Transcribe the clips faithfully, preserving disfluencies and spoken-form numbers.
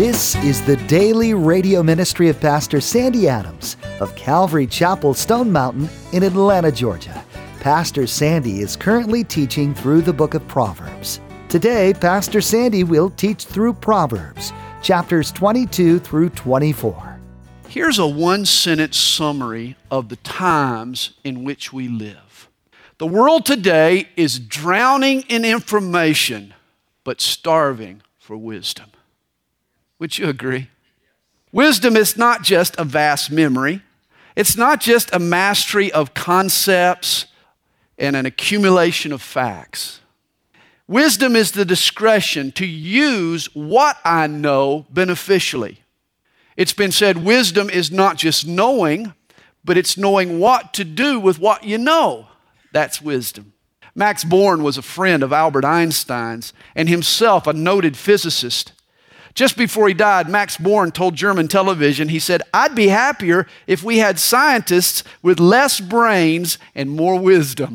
This is the daily radio ministry of Pastor Sandy Adams of Calvary Chapel, Stone Mountain in Atlanta, Georgia. Pastor Sandy is currently teaching through the book of Proverbs. Today, Pastor Sandy will teach through Proverbs, chapters twenty-two through twenty-four. Here's a one-sentence summary of the times in which we live. The world today is drowning in information, but starving for wisdom. Would you agree? Wisdom is not just a vast memory. It's not just a mastery of concepts and an accumulation of facts. Wisdom is the discretion to use what I know beneficially. It's been said wisdom is not just knowing, but it's knowing what to do with what you know. That's wisdom. Max Born was a friend of Albert Einstein's and himself a noted physicist. Just before he died, Max Born told German television, he said, "I'd be happier if we had scientists with less brains and more wisdom."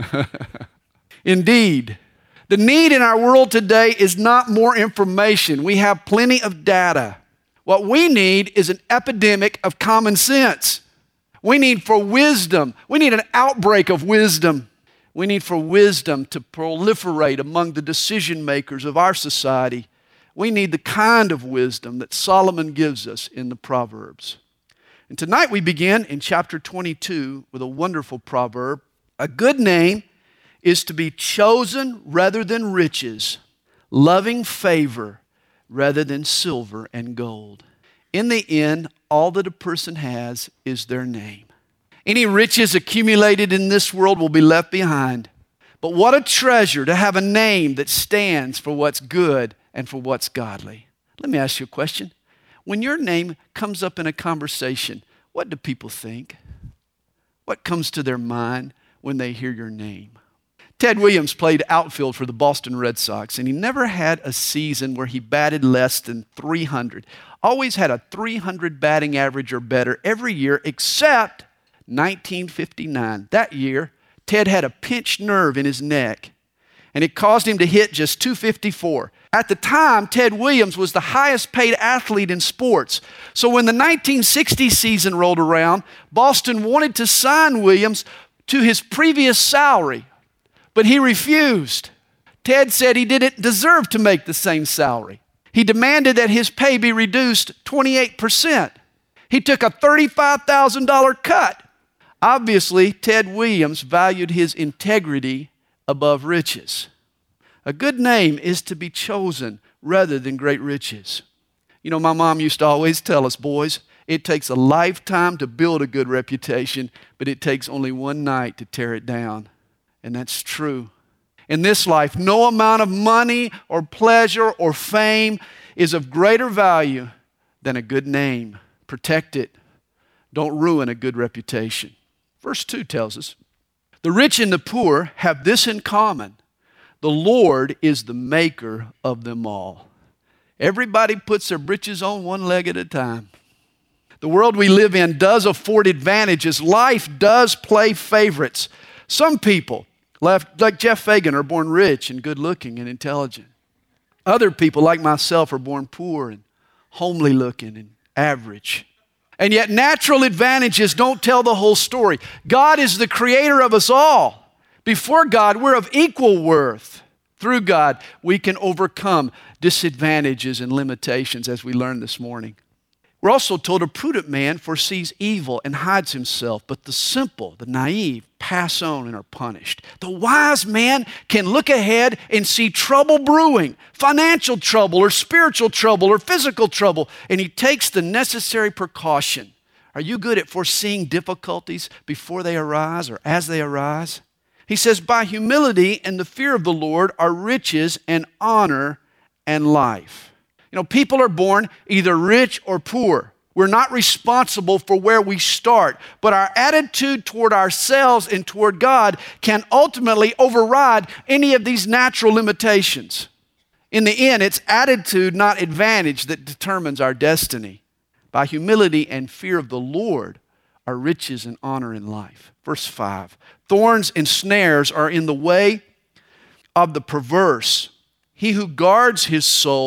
Indeed, the need in our world today is not more information. We have plenty of data. What we need is an epidemic of common sense. We need for wisdom. We need an outbreak of wisdom. We need for wisdom to proliferate among the decision makers of our society. We need the kind of wisdom that Solomon gives us in the Proverbs. And tonight we begin in chapter twenty-two with a wonderful proverb. A good name is to be chosen rather than riches, loving favor rather than silver and gold. In the end, all that a person has is their name. Any riches accumulated in this world will be left behind. But what a treasure to have a name that stands for what's good and for what's godly. Let me ask you a question. When your name comes up in a conversation, what do people think? What comes to their mind when they hear your name? Ted Williams played outfield for the Boston Red Sox, and he never had a season where he batted less than three hundred. Always had a three hundred batting average or better every year except nineteen fifty-nine. That year, Ted had a pinched nerve in his neck, and it caused him to hit just two fifty-four. At the time, Ted Williams was the highest paid athlete in sports. So when the nineteen sixty season rolled around, Boston wanted to sign Williams to his previous salary, but he refused. Ted said he didn't deserve to make the same salary. He demanded that his pay be reduced twenty-eight percent. He took a thirty-five thousand dollars cut. Obviously, Ted Williams valued his integrity above riches. A good name is to be chosen rather than great riches. You know, my mom used to always tell us, boys, it takes a lifetime to build a good reputation, but it takes only one night to tear it down. And that's true. In this life, no amount of money or pleasure or fame is of greater value than a good name. Protect it. Don't ruin a good reputation. Verse two tells us, the rich and the poor have this in common. The Lord is the maker of them all. Everybody puts their britches on one leg at a time. The world we live in does afford advantages. Life does play favorites. Some people, like Jeff Fagan, are born rich and good-looking and intelligent. Other people, like myself, are born poor and homely-looking and average. And yet natural advantages don't tell the whole story. God is the creator of us all. Before God, we're of equal worth. Through God, we can overcome disadvantages and limitations as we learned this morning. We're also told a prudent man foresees evil and hides himself, but the simple, the naive, pass on and are punished. The wise man can look ahead and see trouble brewing, financial trouble or spiritual trouble or physical trouble, and he takes the necessary precaution. Are you good at foreseeing difficulties before they arise or as they arise? He says, by humility and the fear of the Lord are riches and honor and life. You know, people are born either rich or poor. We're not responsible for where we start, but our attitude toward ourselves and toward God can ultimately override any of these natural limitations. In the end, it's attitude, not advantage, that determines our destiny. By humility and fear of the Lord are riches and honor in life. Verse five, thorns and snares are in the way of the perverse. He who guards his soul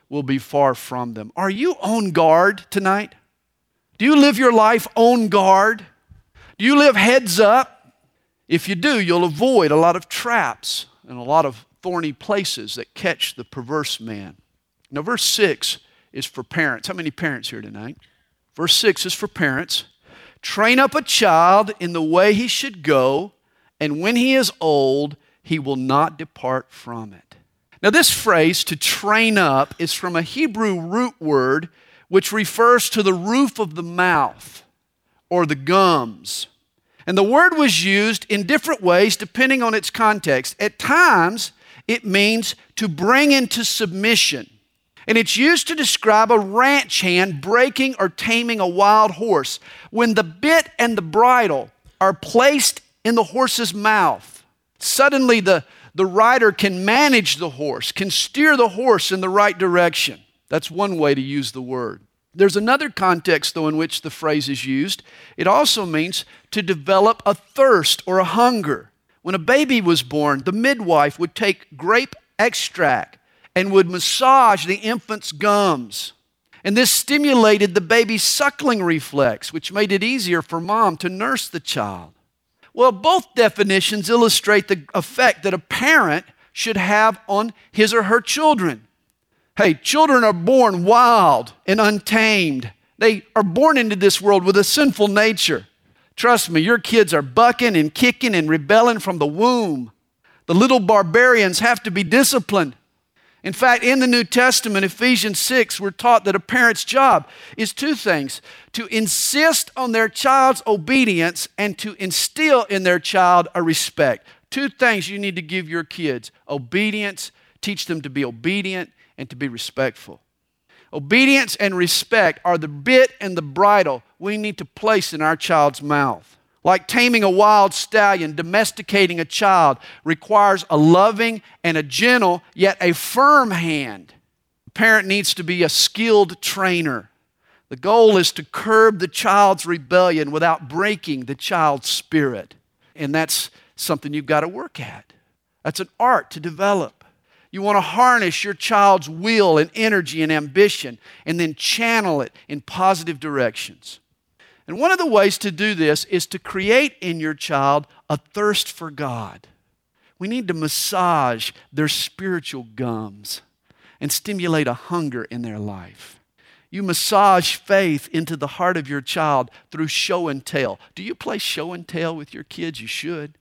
will be far from them. Are you on guard tonight? Do you live your life on guard? Do you live heads up? If you do, you'll avoid a lot of traps and a lot of thorny places that catch the perverse man. Now, verse six is for parents. How many parents here tonight? Verse six is for parents. Train up a child in the way he should go, and when he is old, he will not depart from it. Now, this phrase, to train up, is from a Hebrew root word which refers to the roof of the mouth or the gums. And the word was used in different ways depending on its context. At times, it means to bring into submission. And it's used to describe a ranch hand breaking or taming a wild horse when the bit and the bridle are placed in the horse's mouth. Suddenly the, the rider can manage the horse, can steer the horse in the right direction. That's one way to use the word. There's another context, though, in which the phrase is used. It also means to develop a thirst or a hunger. When a baby was born, the midwife would take grape extract and would massage the infant's gums. And this stimulated the baby's suckling reflex, which made it easier for mom to nurse the child. Well, both definitions illustrate the effect that a parent should have on his or her children. Hey, children are born wild and untamed. They are born into this world with a sinful nature. Trust me, your kids are bucking and kicking and rebelling from the womb. The little barbarians have to be disciplined. In fact, in the New Testament, Ephesians six, we're taught that a parent's job is two things: to insist on their child's obedience and to instill in their child a respect. Two things you need to give your kids: obedience, teach them to be obedient, and to be respectful. Obedience and respect are the bit and the bridle we need to place in our child's mouth. Like taming a wild stallion, domesticating a child requires a loving and a gentle, yet a firm hand. The parent needs to be a skilled trainer. The goal is to curb the child's rebellion without breaking the child's spirit. And that's something you've got to work at. That's an art to develop. You want to harness your child's will and energy and ambition and then channel it in positive directions. And one of the ways to do this is to create in your child a thirst for God. We need to massage their spiritual gums and stimulate a hunger in their life. You massage faith into the heart of your child through show and tell. Do you play show and tell with your kids? You should.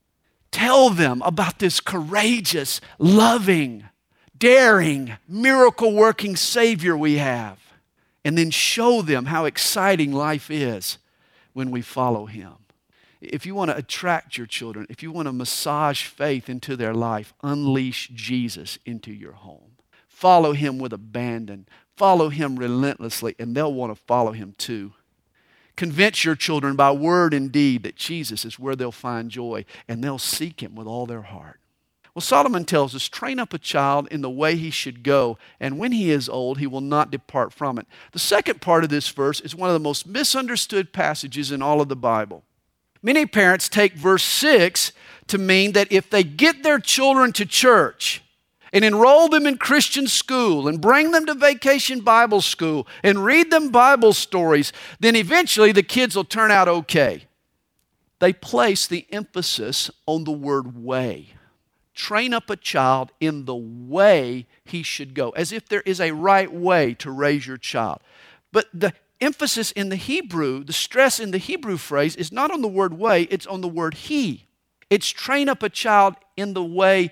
Tell them about this courageous, loving, daring, miracle-working Savior we have. And then show them how exciting life is when we follow Him. If you want to attract your children, if you want to massage faith into their life, unleash Jesus into your home. Follow Him with abandon. Follow Him relentlessly, and they'll want to follow Him too. Convince your children by word and deed that Jesus is where they'll find joy, and they'll seek Him with all their heart. Well, Solomon tells us, train up a child in the way he should go, and when he is old, he will not depart from it. The second part of this verse is one of the most misunderstood passages in all of the Bible. Many parents take verse six to mean that if they get their children to church and enroll them in Christian school and bring them to vacation Bible school and read them Bible stories, then eventually the kids will turn out okay. They place the emphasis on the word way. Train up a child in the way he should go, as if there is a right way to raise your child. But the emphasis in the Hebrew, the stress in the Hebrew phrase is not on the word way, it's on the word he. It's train up a child in the way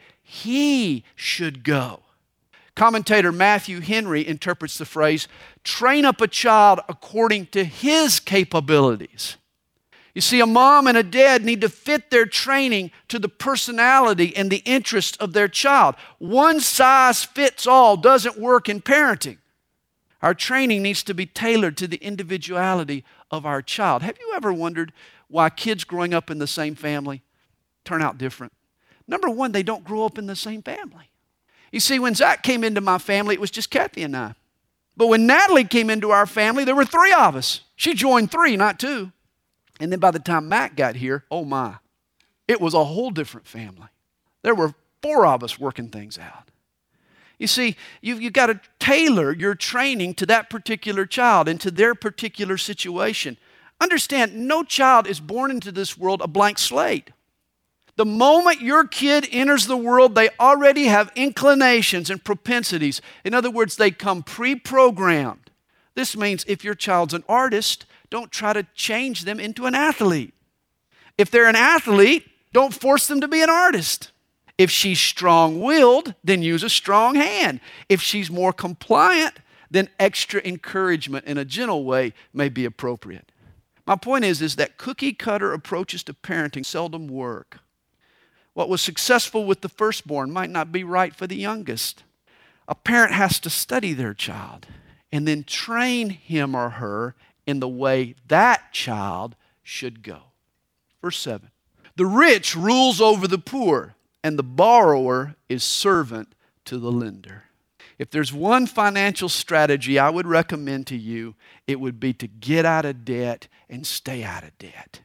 he should go. Commentator Matthew Henry interprets the phrase, train up a child according to his capabilities. You see, a mom and a dad need to fit their training to the personality and the interests of their child. One size fits all doesn't work in parenting. Our training needs to be tailored to the individuality of our child. Have you ever wondered why kids growing up in the same family turn out different? Number one, they don't grow up in the same family. You see, when Zach came into my family, it was just Kathy and I. But when Natalie came into our family, there were three of us. She joined three, not two. And then by the time Matt got here, oh my, it was a whole different family. There were four of us working things out. You see, you've, you've got to tailor your training to that particular child and to their particular situation. Understand, no child is born into this world a blank slate. The moment your kid enters the world, they already have inclinations and propensities. In other words, they come pre-programmed. This means if your child's an artist, don't try to change them into an athlete. If they're an athlete, don't force them to be an artist. If she's strong-willed, then use a strong hand. If she's more compliant, then extra encouragement in a gentle way may be appropriate. My point is, is that cookie-cutter approaches to parenting seldom work. What was successful with the firstborn might not be right for the youngest. A parent has to study their child and then train him or her in the way that child should go. Verse seven. The rich rules over the poor, and the borrower is servant to the lender. If there's one financial strategy I would recommend to you, it would be to get out of debt and stay out of debt.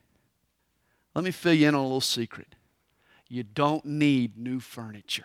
Let me fill you in on a little secret. You don't need new furniture.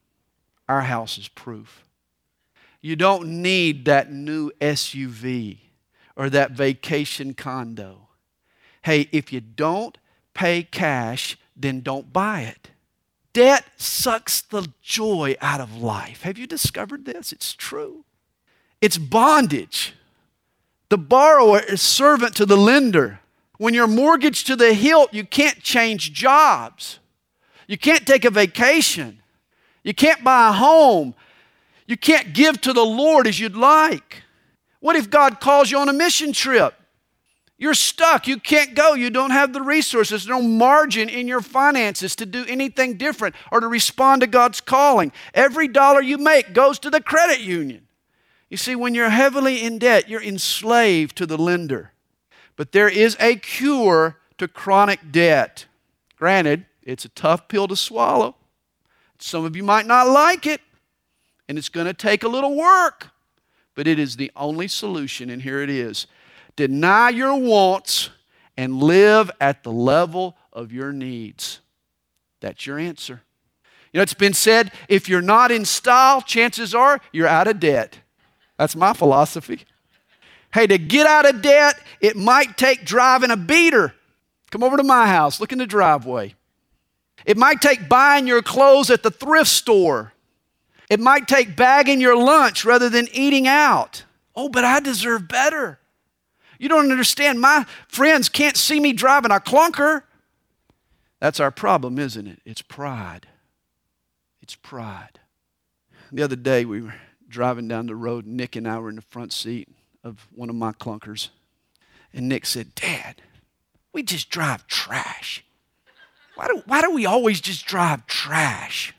Our house is proof. You don't need that new S U V or that vacation condo. Hey, if you don't pay cash, then don't buy it. Debt sucks the joy out of life. Have you discovered this? It's true. It's bondage. The borrower is servant to the lender. When you're mortgaged to the hilt, you can't change jobs. You can't take a vacation. You can't buy a home. You can't give to the Lord as you'd like. What if God calls you on a mission trip? You're stuck. You can't go. You don't have the resources, no margin in your finances to do anything different or to respond to God's calling. Every dollar you make goes to the credit union. You see, when you're heavily in debt, you're enslaved to the lender. But there is a cure to chronic debt. Granted, it's a tough pill to swallow. Some of you might not like it, and it's going to take a little work. But it is the only solution, and here it is. Deny your wants and live at the level of your needs. That's your answer. You know, it's been said, if you're not in style, chances are you're out of debt. That's my philosophy. Hey, to get out of debt, it might take driving a beater. Come over to my house, look in the driveway. It might take buying your clothes at the thrift store. It might take bagging your lunch rather than eating out. Oh, but I deserve better. You don't understand. My friends can't see me driving a clunker. That's our problem, isn't it? It's pride. It's pride. The other day we were driving down the road. Nick and I were in the front seat of one of my clunkers. And Nick said, Dad, we just drive trash. Why do, why do we always just drive trash?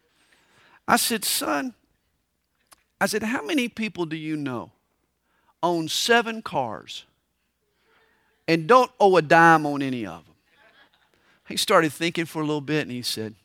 I said, son, I said, how many people do you know own seven cars and don't owe a dime on any of them? He started thinking for a little bit and he said,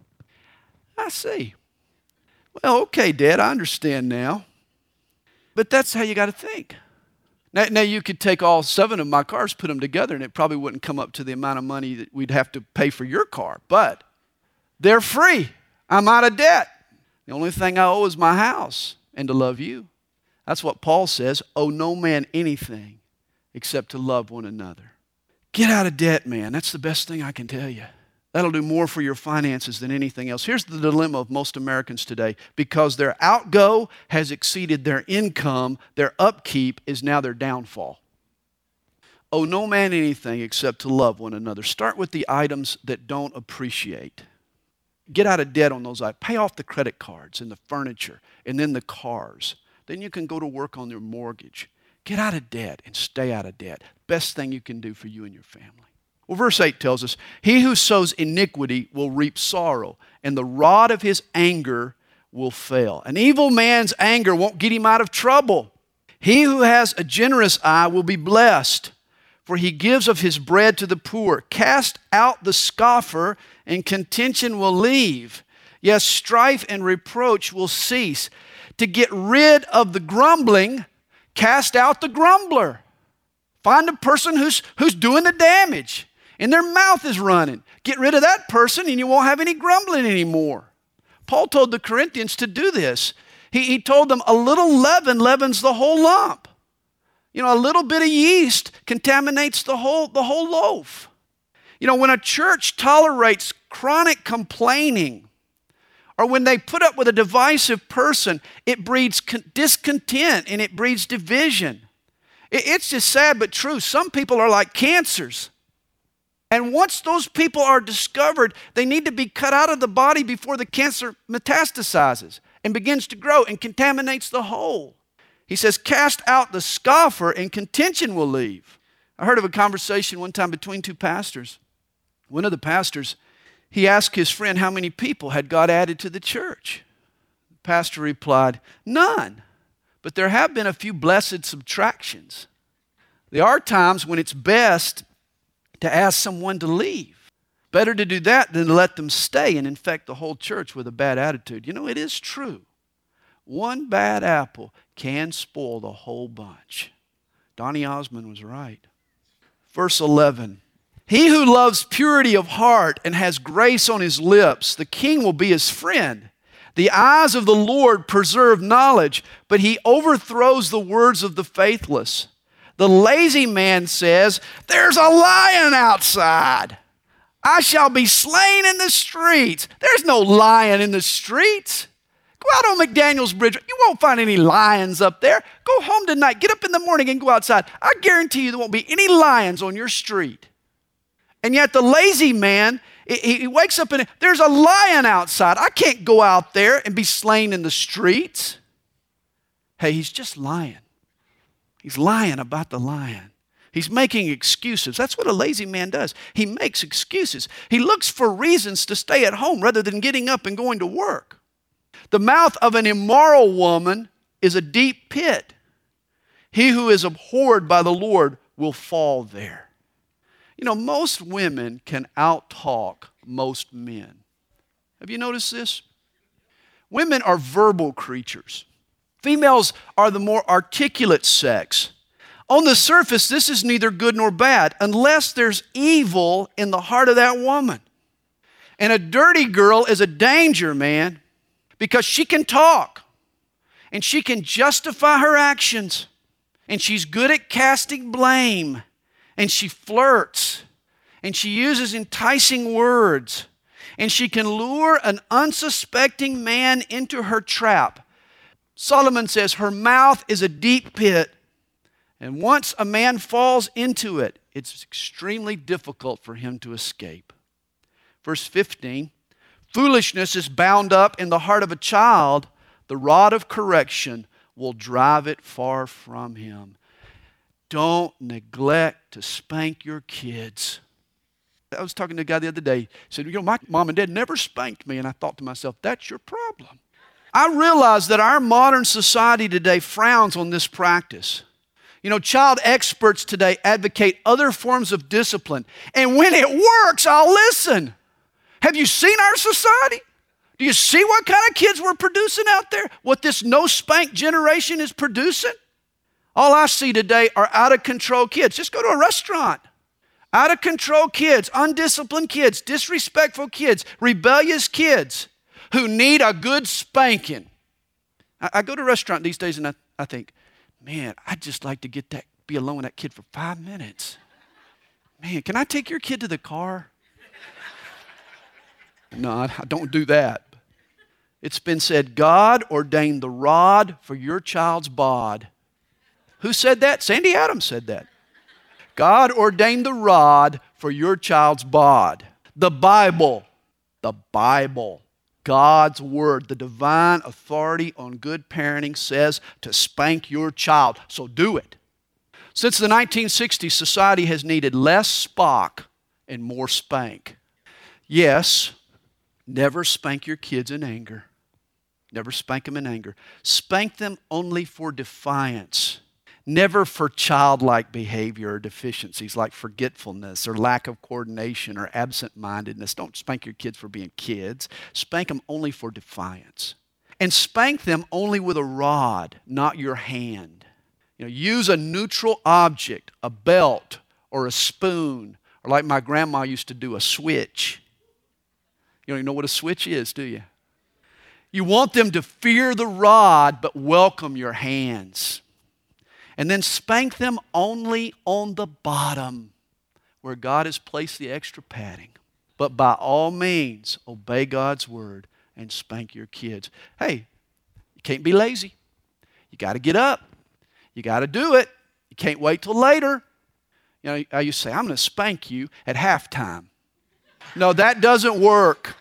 I see. Well, okay, Dad, I understand now. But that's how you got to think. Now, now, you could take all seven of my cars, put them together, and it probably wouldn't come up to the amount of money that we'd have to pay for your car. But they're free. I'm out of debt. The only thing I owe is my house and to love you. That's what Paul says, owe no man anything except to love one another. Get out of debt, man. That's the best thing I can tell you. That'll do more for your finances than anything else. Here's the dilemma of most Americans today. Because their outgo has exceeded their income, their upkeep is now their downfall. Owe no man anything except to love one another. Start with the items that don't appreciate. Get out of debt on those items. Pay off the credit cards and the furniture and then the cars. Then you can go to work on your mortgage. Get out of debt and stay out of debt. Best thing you can do for you and your family. Well, verse eight tells us, he who sows iniquity will reap sorrow, and the rod of his anger will fail. An evil man's anger won't get him out of trouble. He who has a generous eye will be blessed, for he gives of his bread to the poor. Cast out the scoffer, and contention will leave. Yes, strife and reproach will cease. To get rid of the grumbling, cast out the grumbler. Find a person who's, who's doing the damage and their mouth is running. Get rid of that person and you won't have any grumbling anymore. Paul told the Corinthians to do this. He, he told them a little leaven leavens the whole lump. You know, a little bit of yeast contaminates the whole, the whole loaf. You know, when a church tolerates chronic complaining, or when they put up with a divisive person, it breeds con- discontent and it breeds division. It, it's just sad but true. Some people are like cancers. And once those people are discovered, they need to be cut out of the body before the cancer metastasizes and begins to grow and contaminates the whole. He says, cast out the scoffer and contention will leave. I heard of a conversation one time between two pastors. One of the pastors, he asked his friend how many people had God added to the church. The pastor replied, none, but there have been a few blessed subtractions. There are times when it's best to ask someone to leave. Better to do that than to let them stay and infect the whole church with a bad attitude. You know, it is true. One bad apple can spoil the whole bunch. Donny Osmond was right. Verse eleven. He who loves purity of heart and has grace on his lips, the king will be his friend. The eyes of the Lord preserve knowledge, but he overthrows the words of the faithless. The lazy man says, there's a lion outside. I shall be slain in the streets. There's no lion in the streets. Go out on McDaniels Bridge. You won't find any lions up there. Go home tonight. Get up in the morning and go outside. I guarantee you there won't be any lions on your street. And yet the lazy man, he wakes up and there's a lion outside. I can't go out there and be slain in the streets. Hey, he's just lying. He's lying about the lion. He's making excuses. That's what a lazy man does. He makes excuses. He looks for reasons to stay at home rather than getting up and going to work. The mouth of an immoral woman is a deep pit. He who is abhorred by the Lord will fall there. You know, most women can out-talk most men. Have you noticed this? Women are verbal creatures. Females are the more articulate sex. On the surface, this is neither good nor bad unless there's evil in the heart of that woman. And a dirty girl is a danger, man, because she can talk and she can justify her actions and she's good at casting blame and she flirts and she uses enticing words and she can lure an unsuspecting man into her trap. Solomon says her mouth is a deep pit, and once a man falls into it, it's extremely difficult for him to escape. Verse fifteen, foolishness is bound up in the heart of a child. The rod of correction will drive it far from him. Don't neglect to spank your kids. I was talking to a guy the other day. He said, you know, my mom and dad never spanked me. And I thought to myself, that's your problem. I realize that our modern society today frowns on this practice. You know, child experts today advocate other forms of discipline. And when it works, I'll listen. Have you seen our society? Do you see what kind of kids we're producing out there? What this no-spank generation is producing? All I see today are out-of-control kids. Just go to a restaurant. Out-of-control kids, undisciplined kids, disrespectful kids, rebellious kids who need a good spanking. I, I go to a restaurant these days and I, I think, man, I'd just like to get that, be alone with that kid for five minutes. Man, can I take your kid to the car? No, I don't do that. It's been said, God ordained the rod for your child's bod. Who said that? Sandy Adams said that. God ordained the rod for your child's bod. The Bible, the Bible, God's word, the divine authority on good parenting says to spank your child. So do it. Since the nineteen sixties, society has needed less Spock and more spank. Yes, never spank your kids in anger. Never spank them in anger. Spank them only for defiance. Never for childlike behavior or deficiencies like forgetfulness or lack of coordination or absent-mindedness. Don't spank your kids for being kids. Spank them only for defiance. And spank them only with a rod, not your hand. You know, use a neutral object, a belt or a spoon, or like my grandma used to do, a switch. You don't even know what a switch is, do you? You want them to fear the rod, but welcome your hands. And then spank them only on the bottom, where God has placed the extra padding. But by all means, obey God's word and spank your kids. Hey, you can't be lazy. You got to get up. You got to do it. You can't wait till later. You know, I used to say, I'm going to spank you at halftime. No, that doesn't work.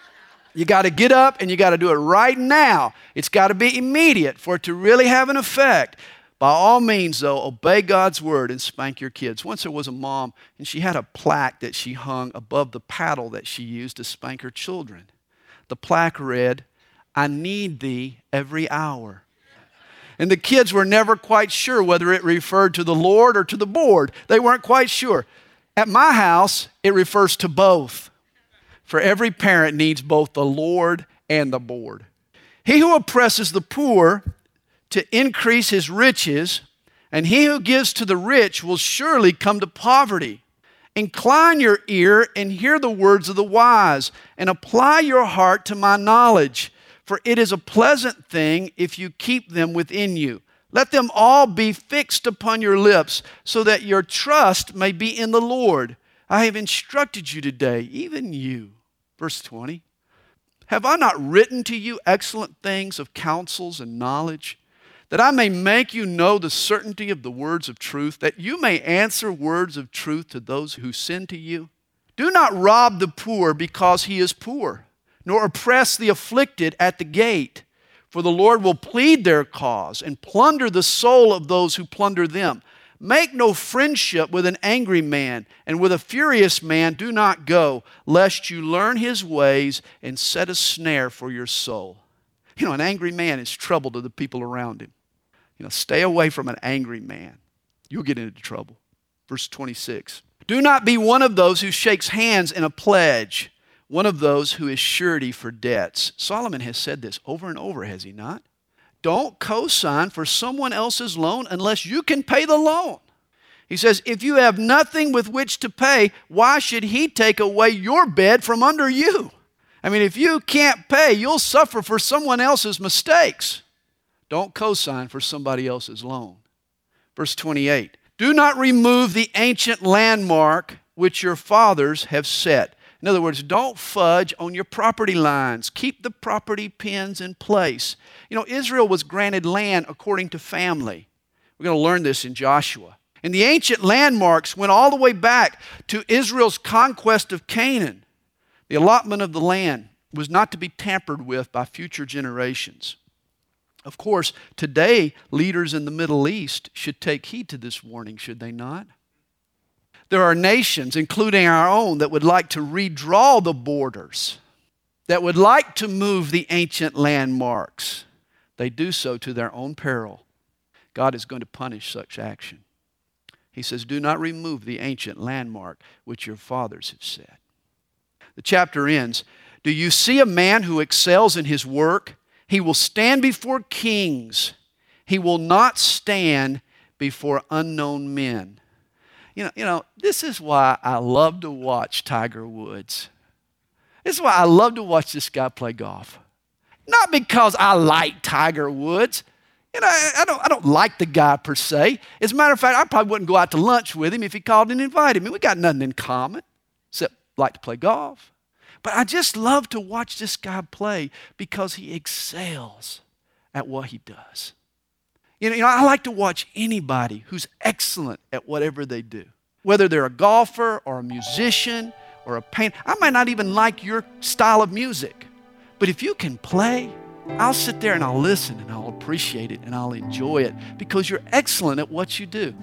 You got to get up and you got to do it right now. It's got to be immediate for it to really have an effect. By all means, though, obey God's word and spank your kids. Once there was a mom, and she had a plaque that she hung above the paddle that she used to spank her children. The plaque read, I need thee every hour. And the kids were never quite sure whether it referred to the Lord or to the board. They weren't quite sure. At my house, it refers to both. For every parent needs both the Lord and the board. He who oppresses the poor to increase his riches, and he who gives to the rich will surely come to poverty. Incline your ear and hear the words of the wise, and apply your heart to my knowledge. For it is a pleasant thing if you keep them within you. Let them all be fixed upon your lips, so that your trust may be in the Lord. I have instructed you today, even you. Verse twenty. Have I not written to you excellent things of counsels and knowledge, that I may make you know the certainty of the words of truth, that you may answer words of truth to those who send to you? Do not rob the poor because he is poor, nor oppress the afflicted at the gate. For the Lord will plead their cause and plunder the soul of those who plunder them. Make no friendship with an angry man, and with a furious man do not go, lest you learn his ways and set a snare for your soul. You know, an angry man is trouble to the people around him. You know, stay away from an angry man. You'll get into trouble. Verse twenty-six. Do not be one of those who shakes hands in a pledge, one of those who is surety for debts. Solomon has said this over and over, has he not? Don't co-sign for someone else's loan unless you can pay the loan. He says, if you have nothing with which to pay, why should he take away your bed from under you? I mean, if you can't pay, you'll suffer for someone else's mistakes. Don't co-sign for somebody else's loan. Verse twenty-eight, do not remove the ancient landmark which your fathers have set. In other words, don't fudge on your property lines. Keep the property pins in place. You know, Israel was granted land according to family. We're going to learn this in Joshua. And the ancient landmarks went all the way back to Israel's conquest of Canaan. The allotment of the land was not to be tampered with by future generations. Of course, today, leaders in the Middle East should take heed to this warning, should they not? There are nations, including our own, that would like to redraw the borders, that would like to move the ancient landmarks. They do so to their own peril. God is going to punish such action. He says, do not remove the ancient landmark which your fathers have set. The chapter ends, do you see a man who excels in his work? He will stand before kings. He will not stand before unknown men. You know, you know, this is why I love to watch Tiger Woods. This is why I love to watch this guy play golf. Not because I like Tiger Woods. You know, I, I don't, I don't like the guy per se. As a matter of fact, I probably wouldn't go out to lunch with him if he called and invited me. We got nothing in common except like to play golf. But I just love to watch this guy play because he excels at what he does. You know, you know, I like to watch anybody who's excellent at whatever they do. Whether they're a golfer or a musician or a painter. I might not even like your style of music. But if you can play, I'll sit there and I'll listen and I'll appreciate it and I'll enjoy it because you're excellent at what you do.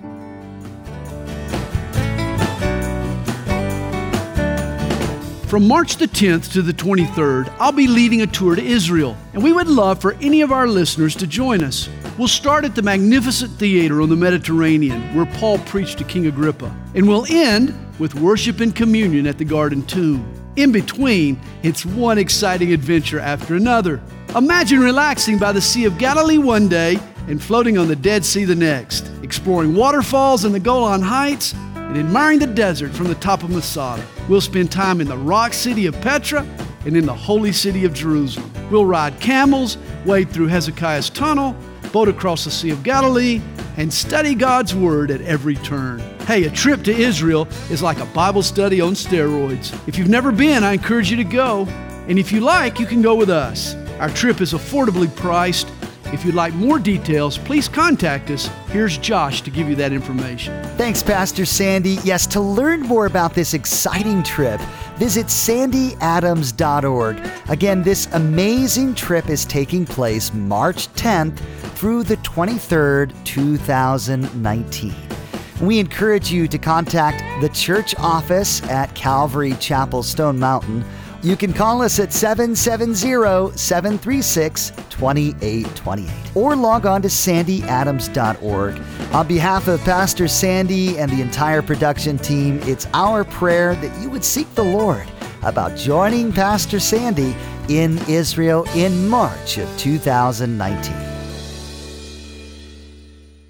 From March the tenth to the twenty-third, I'll be leading a tour to Israel, and we would love for any of our listeners to join us. We'll start at the magnificent theater on the Mediterranean, where Paul preached to King Agrippa, and we'll end with worship and communion at the Garden Tomb. In between, it's one exciting adventure after another. Imagine relaxing by the Sea of Galilee one day and floating on the Dead Sea the next, exploring waterfalls in the Golan Heights, and admiring the desert from the top of Masada. We'll spend time in the rock city of Petra and in the holy city of Jerusalem. We'll ride camels, wade through Hezekiah's tunnel, boat across the Sea of Galilee, and study God's Word at every turn. Hey, a trip to Israel is like a Bible study on steroids. If you've never been, I encourage you to go. And if you like, you can go with us. Our trip is affordably priced. If you'd like more details, please contact us. Here's Josh to give you that information. Thanks, Pastor Sandy. Yes, to learn more about this exciting trip, visit sandy adams dot org. Again, this amazing trip is taking place March tenth through the twenty-third, two thousand nineteen. We encourage you to contact the church office at Calvary Chapel Stone Mountain. You can call us at seven seven zero, seven three six, two eight two eight or log on to sandy adams dot org. On behalf of Pastor Sandy and the entire production team, it's our prayer that you would seek the Lord about joining Pastor Sandy in Israel in March of two thousand nineteen.